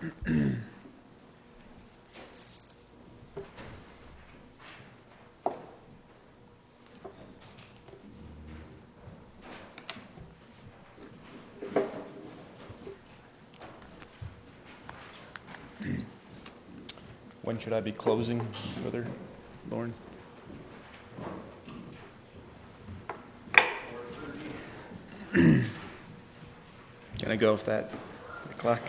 When should I be closing, Brother Lauren? Can I go with that clock?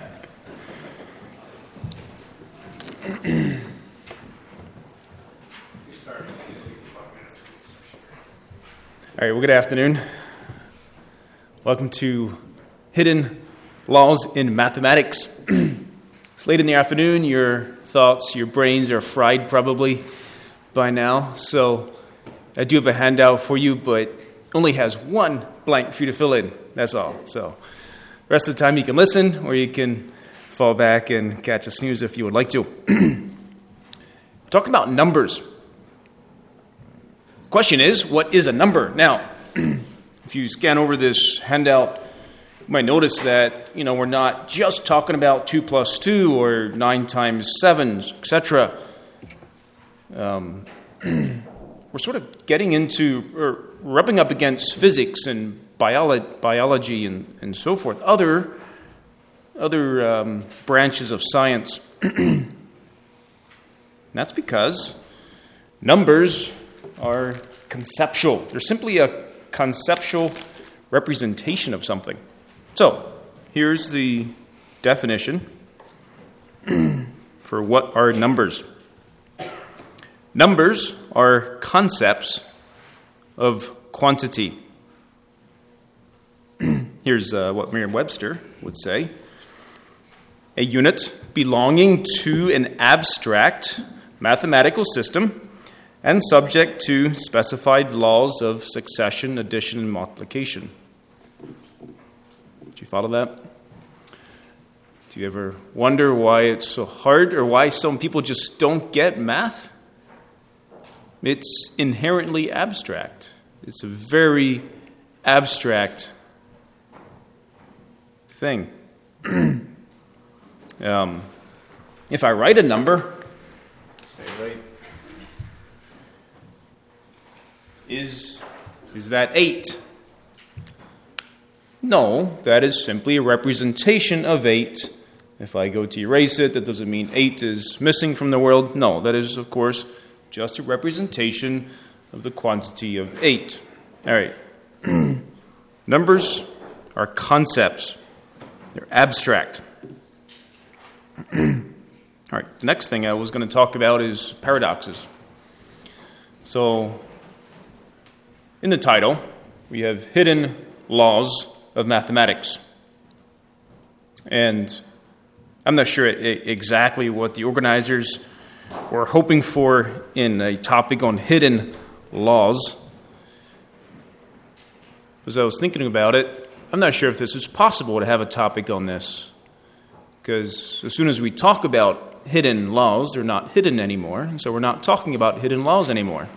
All right, well, good afternoon. Welcome to Hidden Laws in Mathematics. It's late in the afternoon. Your thoughts, your brains are fried probably by now. So I do have a handout for you, but only has one blank for you to fill in. That's all. So the rest of the time you can listen or you can fall back and catch a snooze if you would like to. Talking about numbers. Question is, what is a number? Now, if you scan over this handout, you might notice that, we're not just talking about 2 plus 2 or 9 times 7, etc. We're sort of getting into, or rubbing up against physics and biology and so forth, other branches of science. And that's because numbers are conceptual. They're simply a conceptual representation of something. So, here's the definition for what are numbers. Numbers are concepts of quantity. Here's what Merriam-Webster would say. A unit belonging to an abstract mathematical system and subject to specified laws of succession, addition, and multiplication. Did you follow that? Do you ever wonder why it's so hard or why some people just don't get math? It's inherently abstract. It's a very abstract thing. If I write a number, say right, is that 8? No, that is simply a representation of 8. If I go to erase it, that doesn't mean 8 is missing from the world. No, that is, of course, just a representation of the quantity of 8. All right. Numbers are concepts. They're abstract. All right, the next thing I was going to talk about is paradoxes. So, in the title, we have Hidden Laws of Mathematics. And I'm not sure exactly what the organizers were hoping for in a topic on hidden laws. As I was thinking about it, I'm not sure if this is possible to have a topic on this. Because as soon as we talk about hidden laws, they're not hidden anymore. And so we're not talking about hidden laws anymore.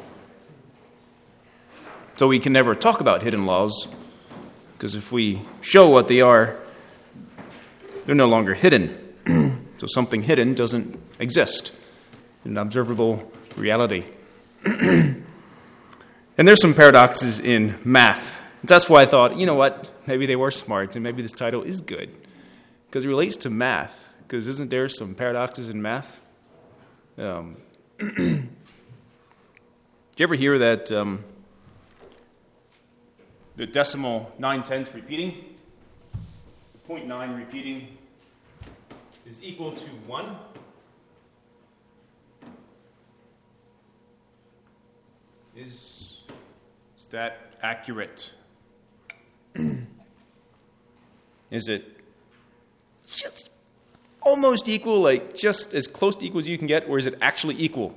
So we can never talk about hidden laws, because if we show what they are, they're no longer hidden. So something hidden doesn't exist in observable reality. And there's some paradoxes in math. And that's why I thought, you know what, maybe they were smart, and maybe this title is good, because it relates to math. Because isn't there some paradoxes in math? Did you ever hear that the decimal 9/10 repeating, 0.9 repeating, is equal to 1? Is that accurate? Is it just almost equal, like just as close to equal as you can get, or is it actually equal?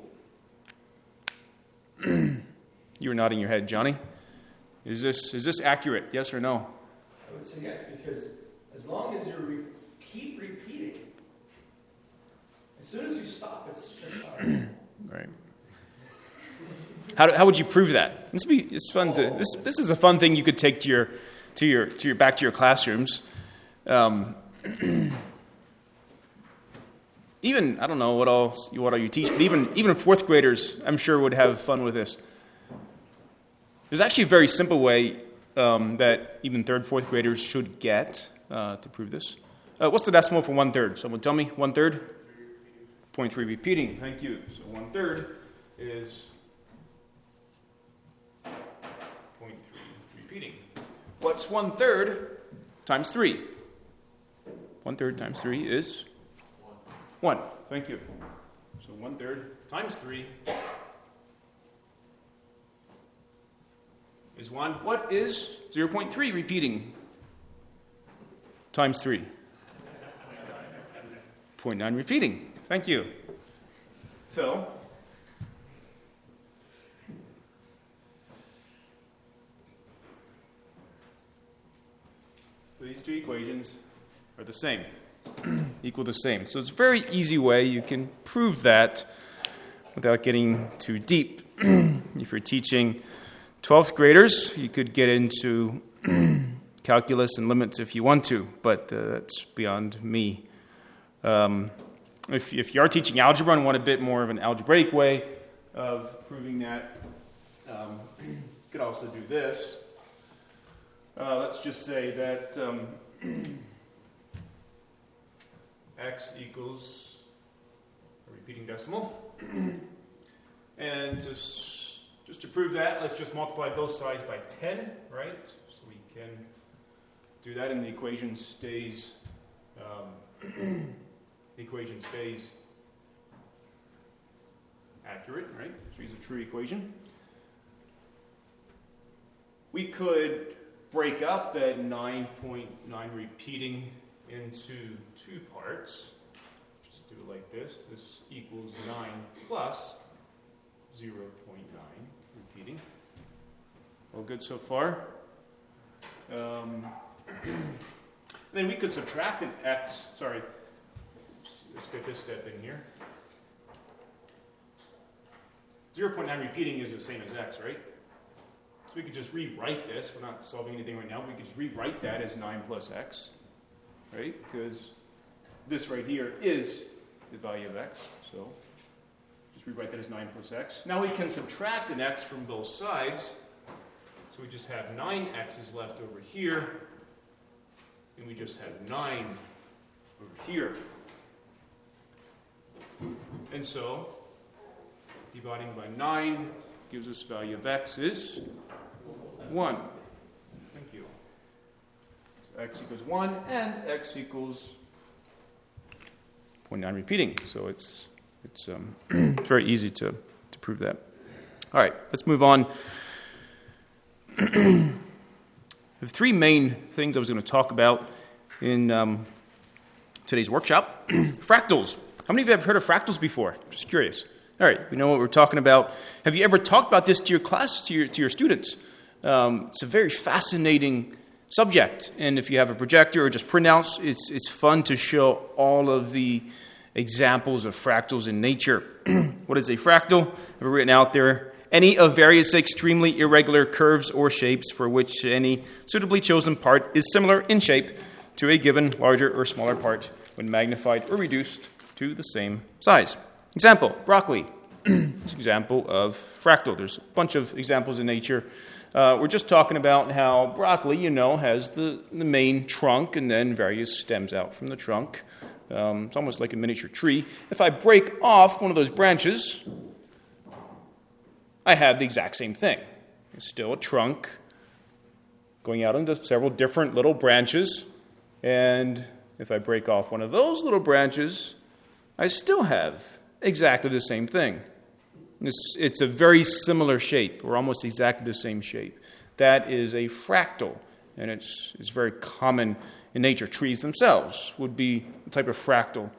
You were nodding your head, Johnny. Is this accurate? Yes or no? I would say yes, because as long as you keep repeating, as soon as you stop, it's just hard. Right. How would you prove that? It's fun to this is a fun thing you could take to your back to your classrooms. even, I don't know what all you teach, but even fourth graders, I'm sure, would have fun with this. There's actually a very simple way that even third, fourth graders should get to prove this. What's the decimal for 1/3? Someone tell me. 1/3? 0.3 repeating. Thank you. So 1/3 is 0.3 repeating. What's 1/3 times 3? 1/3 times 3 is 1. Thank you. So 1/3 times 3 is 1. What is 0.3 repeating times 3? 0.9 repeating. Thank you. So, these two equations are the same, equal the same. So it's a very easy way you can prove that without getting too deep. If you're teaching 12th graders, you could get into calculus and limits if you want to, but that's beyond me. If you are teaching algebra and want a bit more of an algebraic way of proving that, you could also do this. Let's just say that x equals a repeating decimal. And just to prove that, let's just multiply both sides by 10, right? So we can do that, and the equation stays accurate, right? So it's a true equation. We could break up that 9.9 repeating into two parts. Just do it like this. This equals 9 plus 0.9 repeating. All good so far? Then we could subtract an x. Sorry. Let's get this step in here. 0.9 repeating is the same as x, right? So we could just rewrite this. We're not solving anything right now. We could just rewrite that as 9 plus x, right? Because this right here is the value of x. So just rewrite that as 9 plus x. Now we can subtract an x from both sides. So we just have 9x's left over here. And we just have 9 over here. And so, dividing by 9 gives us value of x is 1. Thank you. So x equals 1, and x equals 0.9 repeating. So it's very easy to prove that. All right, let's move on. I have three main things I was going to talk about in today's workshop. Fractals. How many of you have heard of fractals before? Just curious. All right, we know what we're talking about. Have you ever talked about this to your class, to your students? It's a very fascinating subject, and if you have a projector or just printouts, it's fun to show all of the examples of fractals in nature. What is a fractal? I've written out there. Any of various extremely irregular curves or shapes for which any suitably chosen part is similar in shape to a given larger or smaller part when magnified or reduced to the same size. Example, broccoli. It's an example of fractal. There's a bunch of examples in nature. We're just talking about how broccoli, has the main trunk and then various stems out from the trunk. It's almost like a miniature tree. If I break off one of those branches, I have the exact same thing. It's still a trunk going out into several different little branches. And if I break off one of those little branches, I still have exactly the same thing. It's a very similar shape, or almost exactly the same shape. That is a fractal, and it's very common in nature. Trees themselves would be a type of fractal.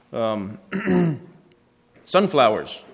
Sunflowers.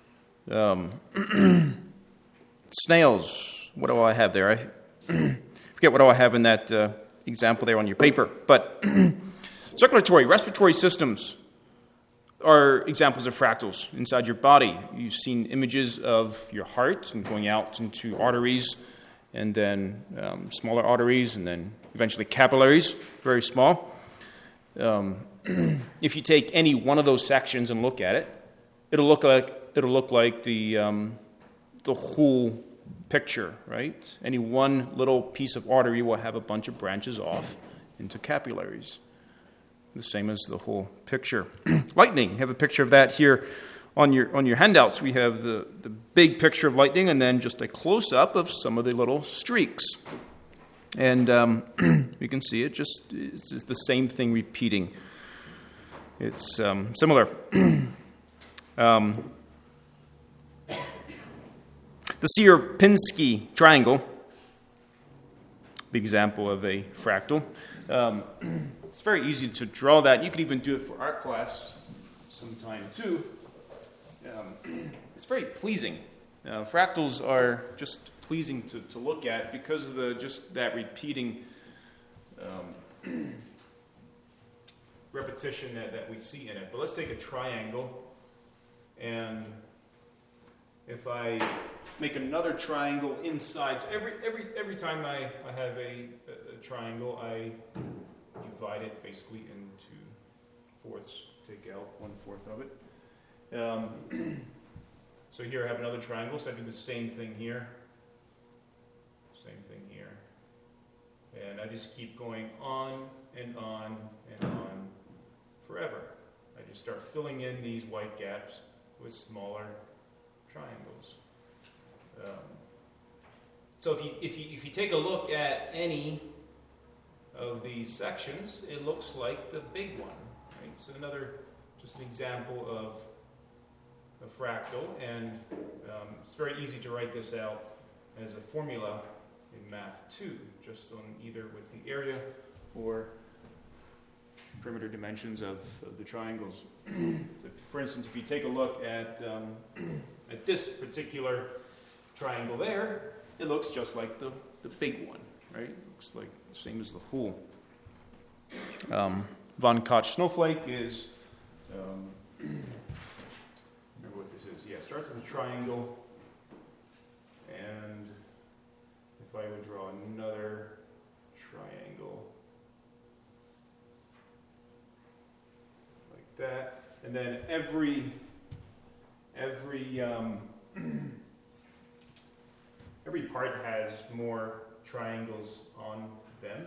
Snails. What do I have there? I forget what do I have in that example there on your paper. But circulatory, respiratory systems are examples of fractals inside your body. You've seen images of your heart and going out into arteries, and then smaller arteries, and then eventually capillaries, very small. if you take any one of those sections and look at it, it'll look like the whole picture, right? Any one little piece of artery will have a bunch of branches off into capillaries. The same as the whole picture. Lightning, you have a picture of that here on your handouts. We have the big picture of lightning and then just a close-up of some of the little streaks. And you can see it's the same thing repeating. It's similar. The Sierpinski triangle, big example of a fractal. It's very easy to draw that. You could even do it for art class sometime too. It's very pleasing. Fractals are just pleasing to look at because of just that repeating repetition that we see in it. But let's take a triangle, and if I make another triangle inside, so every time I have a triangle, I divide it basically into fourths. Take out 1/4 of it. So here I have another triangle, so I do the same thing here. Same thing here. And I just keep going on and on and on forever. I just start filling in these white gaps with smaller triangles. So if you take a look at any of these sections, it looks like the big one. Right? So just an example of a fractal, and it's very easy to write this out as a formula in Math 2, just on either with the area or perimeter dimensions of the triangles. So for instance, if you take a look at this particular triangle there, it looks just like the big one, right? It looks like the same as the whole. Von Koch snowflake is, remember what this is. Yeah, it starts with a triangle, and if I would draw another triangle like that, and then every part has more triangles on them.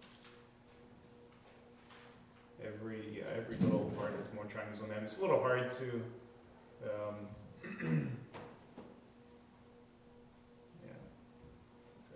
Every little part has more triangles on them. It's a little hard to yeah. See if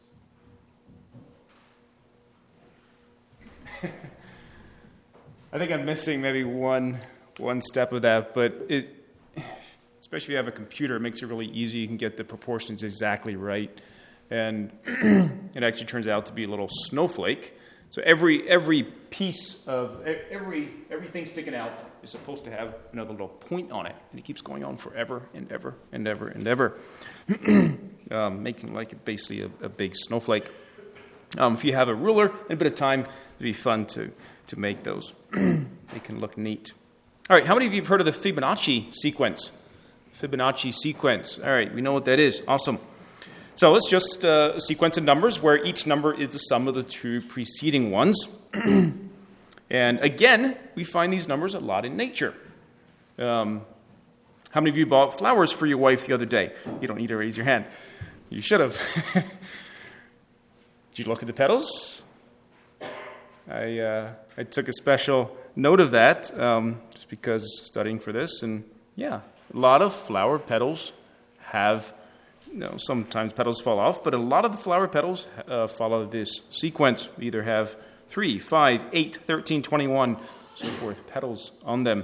I can get this. I think I'm missing maybe one step of that, but especially if you have a computer, it makes it really easy. You can get the proportions exactly right, and it actually turns out to be a little snowflake. So every piece of everything sticking out is supposed to have another little point on it, and it keeps going on forever and ever and ever and ever, making like basically a big snowflake. If you have a ruler and a bit of time, it'd be fun to make those. They can look neat. All right, how many of you have heard of the Fibonacci sequence? Fibonacci sequence. All right, we know what that is. Awesome. So it's just a sequence of numbers where each number is the sum of the two preceding ones. And again, we find these numbers a lot in nature. How many of you bought flowers for your wife the other day? You don't need to raise your hand. You should have. Did you look at the petals? I took a special note of that just because studying for this. And yeah, a lot of flower petals have, sometimes petals fall off, but a lot of the flower petals follow this sequence. We either have 3, 5, 8, 13, 21, so forth, petals on them.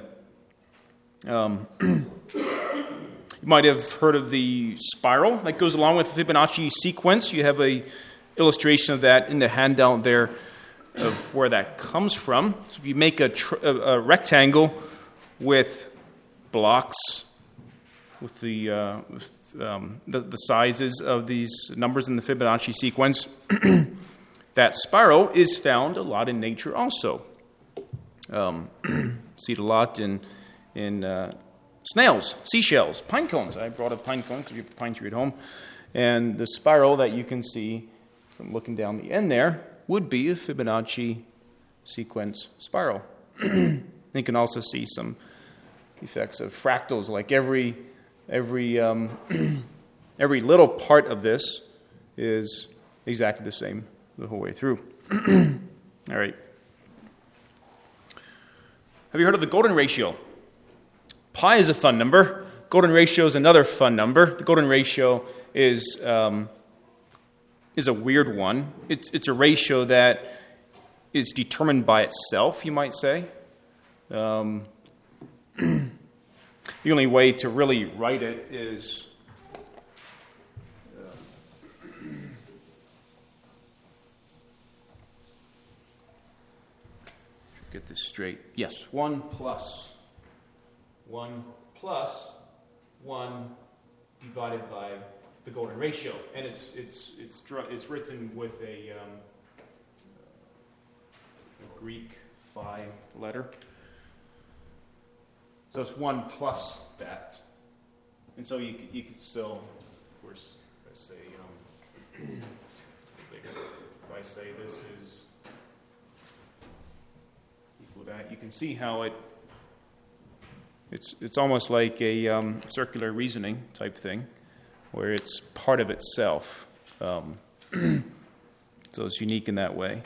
You might have heard of the spiral that goes along with the Fibonacci sequence. You have a illustration of that in the handout there of where that comes from. So if you make a rectangle with blocks with the sizes of these numbers in the Fibonacci sequence, that spiral is found a lot in nature also. See it a lot in snails, seashells, pine cones. I brought a pine cone because we have a pine tree at home. And the spiral that you can see from looking down the end there would be a Fibonacci sequence spiral. You can also see some effects of fractals, like every little part of this is exactly the same the whole way through. All right. Have you heard of the golden ratio? Pi is a fun number. Golden ratio is another fun number. The golden ratio is a weird one. It's a ratio that is determined by itself, you might say. The only way to really write it is get this straight. Yes, 1 plus 1 divided by the golden ratio, and it's written with a Greek phi letter. So it's 1 plus that, and so you could still, of course, let's say if I say this is equal to that, you can see how it's almost like a circular reasoning type thing, where it's part of itself. So it's unique in that way.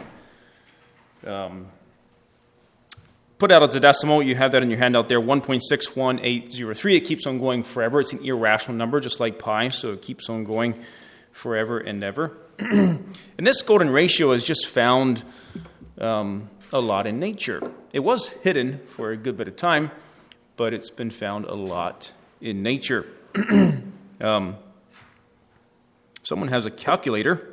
Put out as a decimal, you have that in your handout there, 1.61803. It keeps on going forever. It's an irrational number, just like pi, so it keeps on going forever and ever. And this golden ratio is just found a lot in nature. It was hidden for a good bit of time, but it's been found a lot in nature. Someone has a calculator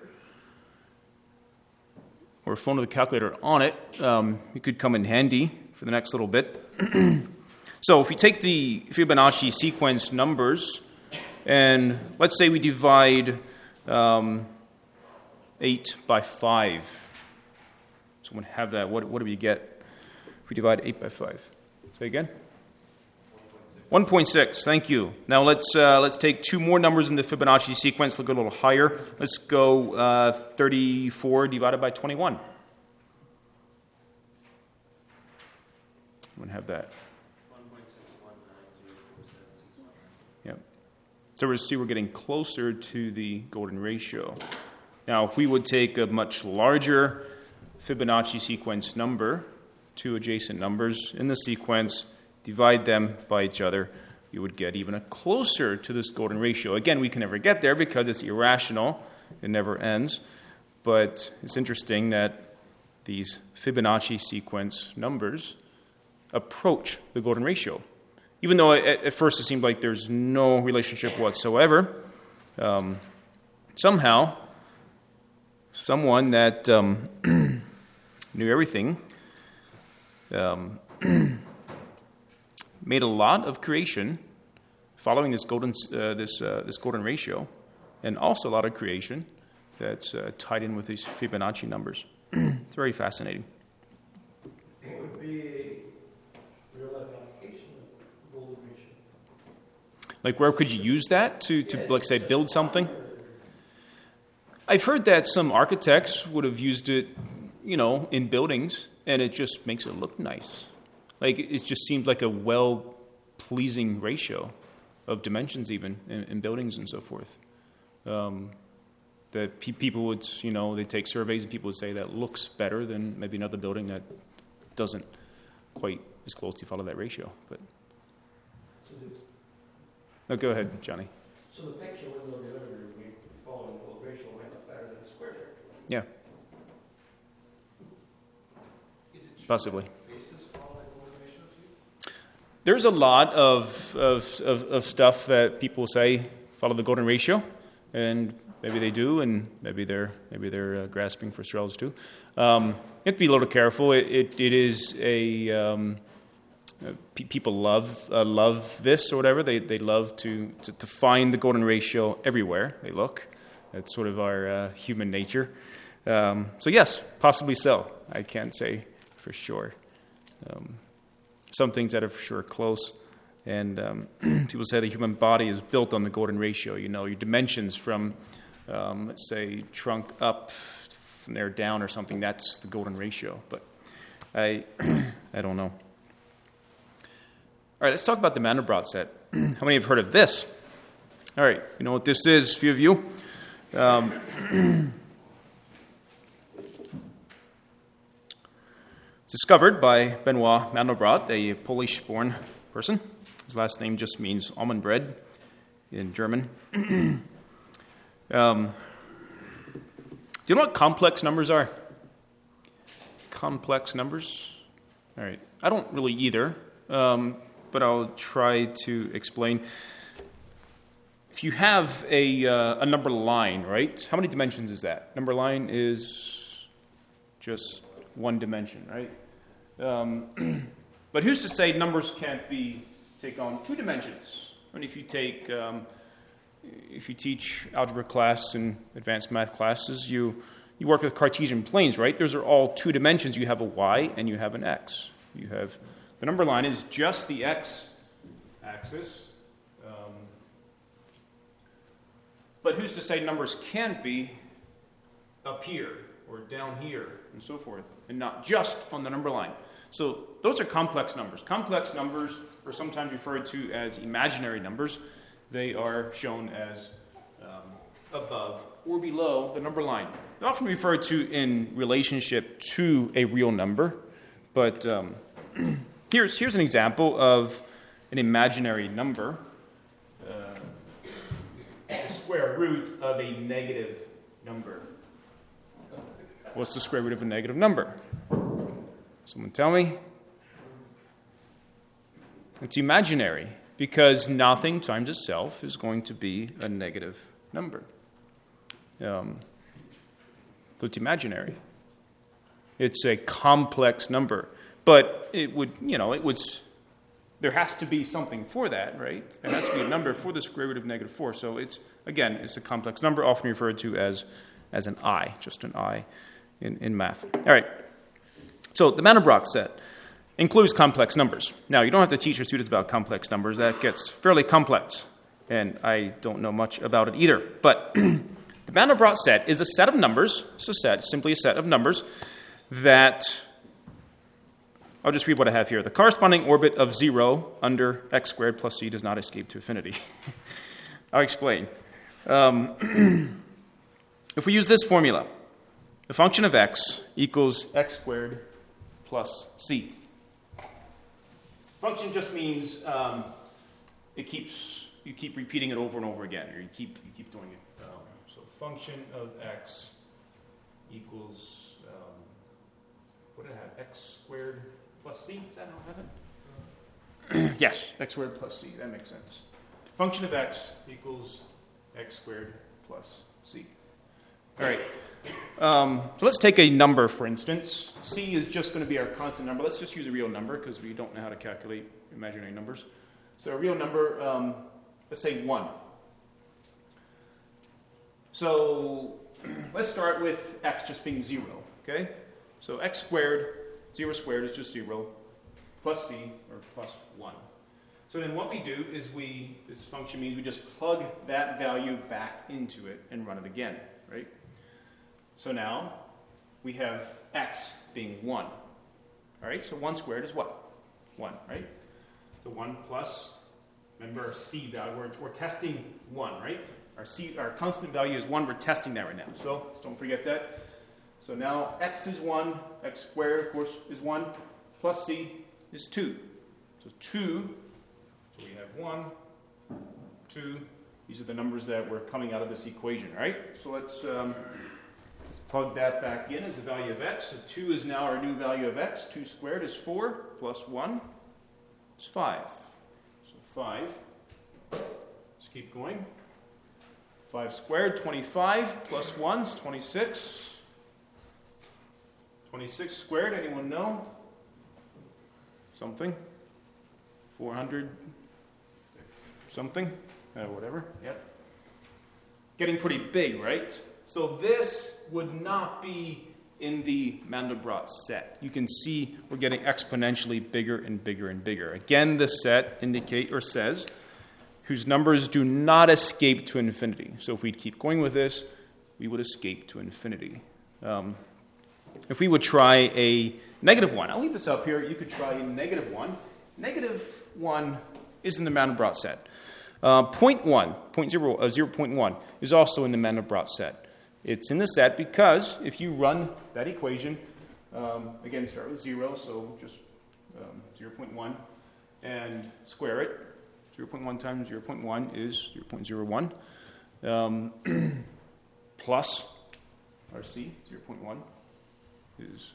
or a phone with a calculator on it. It could come in handy for the next little bit. So if we take the Fibonacci sequence numbers, and let's say we divide 8 by 5. Someone have that. What do we get if we divide 8 by 5? Say again? 1.6. Thank you. Now let's take two more numbers in the Fibonacci sequence. Look a little higher. Let's go 34 divided by 21. Someone have that? 1.6190476. Yep. So we're getting closer to the golden ratio. Now, if we would take a much larger Fibonacci sequence number, two adjacent numbers in the sequence, divide them by each other, you would get even closer to this golden ratio. Again, we can never get there because it's irrational. It never ends. But it's interesting that these Fibonacci sequence numbers approach the golden ratio. Even though at first it seemed like there's no relationship whatsoever, somehow, someone that knew everything made a lot of creation following this golden ratio, and also a lot of creation that's tied in with these Fibonacci numbers. It's very fascinating. It would be a real-life application of golden ratio. Like, where could you use that to like, say, build something? I've heard that some architects would have used it, in buildings, and it just makes it look nice. Like, it just seems like a well-pleasing ratio of dimensions, even in buildings and so forth. That people would, they take surveys and people would say that looks better than maybe another building that doesn't quite as closely follow that ratio. But no, go ahead, Johnny. So the picture window of the other we follow the golden ratio might look better than the square picture. Yeah. Is it true possibly. Faces follow that golden ratio too? There's a lot of stuff that people say follow the golden ratio, and maybe they do, and maybe they're grasping for straws too. You have to be a little careful. It is a people love this or whatever. They love to find the golden ratio everywhere they look. That's sort of our human nature. So yes, possibly so. I can't say for sure. Some things that are for sure close. And people say the human body is built on the golden ratio. Your dimensions from, let's say, trunk up, from there down or something, that's the golden ratio. But I don't know. All right, let's talk about the Mandelbrot set. How many have heard of this? All right, you know what this is, a few of you. Discovered by Benoit Mandelbrot, a Polish-born person. His last name just means almond bread in German. Do you know what complex numbers are? Complex numbers? All right. I don't really either, but I'll try to explain. If you have a number line, right? How many dimensions is that? Number line is just one dimension, right? But who's to say numbers can't take on two dimensions? I mean, if you teach algebra class and advanced math classes, you work with Cartesian planes, right? Those are all two dimensions. You have a y and you have an x. You have the number line is just the x-axis. But who's to say numbers can't be up here or down here and so forth, and not just on the number line? So those are complex numbers. Complex numbers are sometimes referred to as imaginary numbers. They are shown as above or below the number line. They're often referred to in relationship to a real number, but here's an example of an imaginary number. The square root of a negative number. What's the square root of a negative number? Someone tell me. It's imaginary, because nothing times itself is going to be a negative number. So it's imaginary. It's a complex number, but there has to be something for that, right? There has to be a number for the square root of negative 4. So it's a complex number, often referred to as an I, just an I in math. All right. So the Mandelbrot set includes complex numbers. Now, you don't have to teach your students about complex numbers. That gets fairly complex, and I don't know much about it either. But the Mandelbrot set is a set of numbers. It's simply a set of numbers that, I'll just read what I have here. The corresponding orbit of 0 under x squared plus c does not escape to infinity. I'll explain. If we use this formula, the function of x equals x squared plus c. Function just means you keep repeating it over and over again, or you keep doing it. So function of x equals what did I have? X squared plus c. Is that how I have it? Yes, x squared plus c. That makes sense. Function of x equals x squared plus c. All right. So let's take a number, for instance. C is just going to be our constant number. Let's just use a real number because we don't know how to calculate imaginary numbers. So a real number, let's say 1. So let's start with x just being 0, okay? So x squared, 0 squared is just 0, plus c, or plus 1. So then what we do is this function means we just plug that value back into it and run it again, right? So now we have x being 1. All right, so 1 squared is what? 1, right? So 1 plus, remember our c value, we're testing 1, right? Our constant value is 1, we're testing that right now. So don't forget that. So now x is 1, x squared, of course, is 1, plus c is 2. So 2, so we have 1, 2. These are the numbers that were coming out of this equation, right? So let's plug that back in as the value of x. So 2 is now our new value of x. 2 squared is 4, plus 1 is 5. So 5, let's keep going. 5 squared, 25, plus 1 is 26. 26 squared, anyone know? Something? 400 something? Whatever, yep. Getting pretty big, right? So this would not be in the Mandelbrot set. You can see we're getting exponentially bigger and bigger and bigger. Again, the set says whose numbers do not escape to infinity. So if we keep going with this, we would escape to infinity. if we would try a -1, I'll leave this up here. You could try a -1. -1 is in the Mandelbrot set. 0.1 is also in the Mandelbrot set. It's in the set because if you run that equation, again, start with 0, so just 0.1, and square it. 0.1 times 0.1 is 0.01. Plus RC, 0.1, is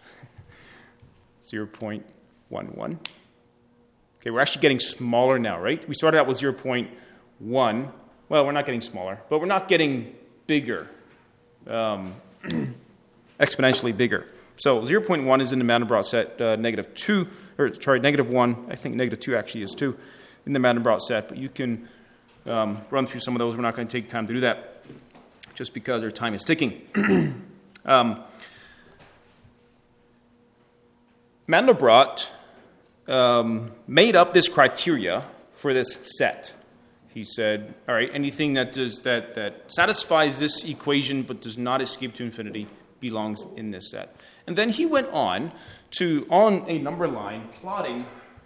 0.11. Okay, we're actually getting smaller now, right? We started out with 0.1. Well, we're not getting smaller, but we're not getting bigger, exponentially bigger. So 0.1 is in the Mandelbrot set, -1. I think -2 actually is 2 in the Mandelbrot set, but you can run through some of those. We're not going to take time to do that just because our time is ticking. Mandelbrot made up this criteria for this set. He said, all right, anything that satisfies this equation but does not escape to infinity belongs in this set. And then he went on a number line, plotting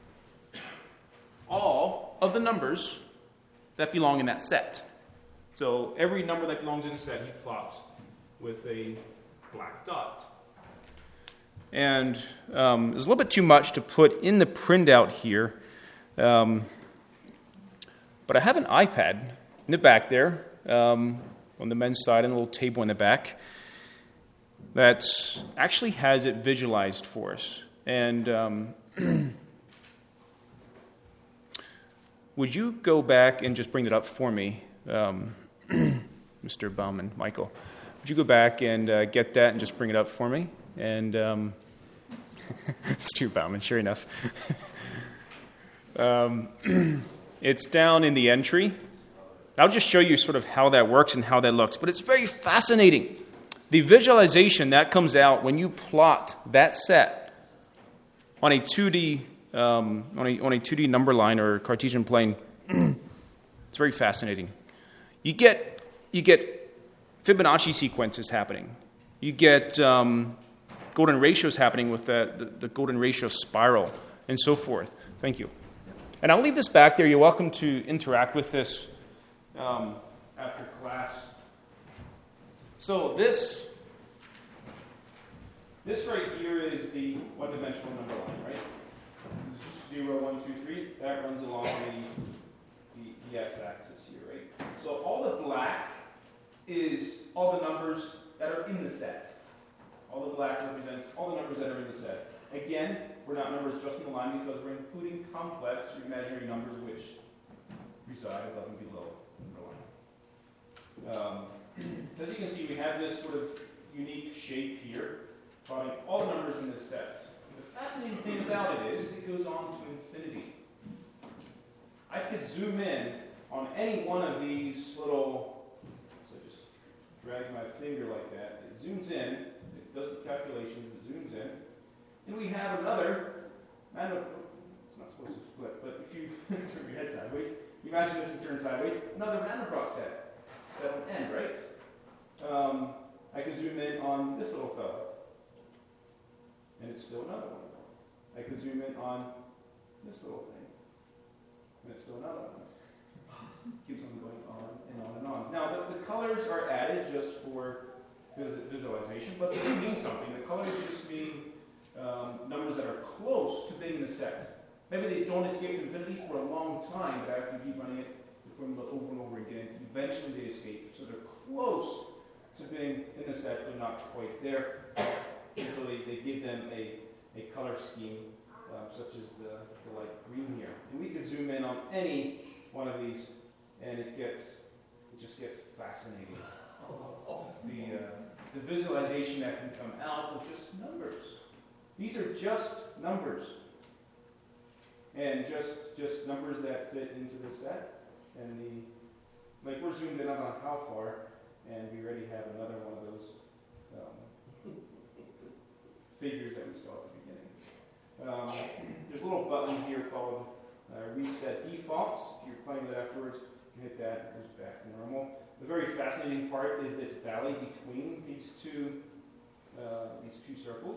all of the numbers that belong in that set. So every number that belongs in the set, he plots with a black dot. And there's a little bit too much to put in the printout here. But I have an iPad in the back there, on the men's side, and a little table in the back that actually has it visualized for us. And would you go back and just bring it up for me, Mr. Bauman, Michael? Would you go back and get that and just bring it up for me? And Stu Bauman, sure enough. It's down in the entry. I'll just show you sort of how that works and how that looks. But it's very fascinating. The visualization that comes out when you plot that set on a 2D on a 2D number line or Cartesian plane, it's very fascinating. You get Fibonacci sequences happening. You get golden ratios happening with the golden ratio spiral and so forth. Thank you. And I'll leave this back there. You're welcome to interact with this after class. So this right here is the one-dimensional number line, right? 0, 1, 2, 3. That runs along the x-axis here, right? So all the black is all the numbers that are in the set. All the black represents all the numbers that are in the set. Again, we're not numbers just in the line because we're including complex or imaginary numbers which reside above and below the line. As you can see, we have this sort of unique shape here, plotting all the numbers in this set. And the fascinating thing about it is it goes on to infinity. I could zoom in on any one of these little, so just drag my finger like that. It zooms in, it does the calculations, it zooms in. And we have another, it's not supposed to flip, but if you turn your head sideways, you imagine this is turned sideways, another Mandelbrot set, 7n, right? I can zoom in on this little fellow, and it's still another one. I can zoom in on this little thing, and it's still another one. Keeps on going on and on and on. Now, the colors are added just for visualization, but they mean something. The colors just mean numbers that are close to being in the set. Maybe they don't escape infinity for a long time, but I have to keep running it the formula over and over again. Eventually they escape. So they're close to being in the set, but not quite there. And so they give them a color scheme, such as the light green here. And we could zoom in on any one of these, and it just gets fascinating. The visualization that can come out with just numbers. These are just numbers. And just numbers that fit into the set. And we're zoomed in on how far, and we already have another one of those figures that we saw at the beginning. There's little buttons here called reset defaults. If you're playing with it afterwards, you hit that, it goes back to normal. The very fascinating part is this valley between these two these two circles.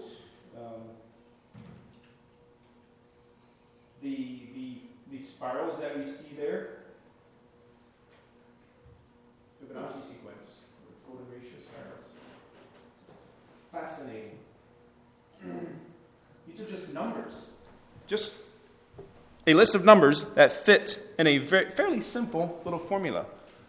The spirals that we see there, Fibonacci sequence, golden ratio spirals. It's fascinating. These are just numbers. Just a list of numbers that fit in a fairly simple little formula.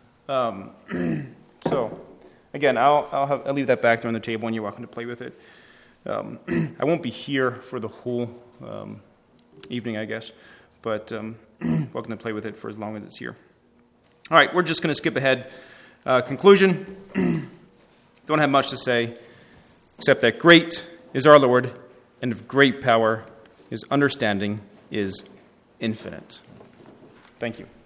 So, again, I'll leave that back there on the table, and you're welcome to play with it. I won't be here for the whole evening, I guess, but welcome to play with it for as long as it's here. All right, we're just going to skip ahead. Conclusion. Don't have much to say, except that great is our Lord, and of great power, his understanding is infinite. Thank you.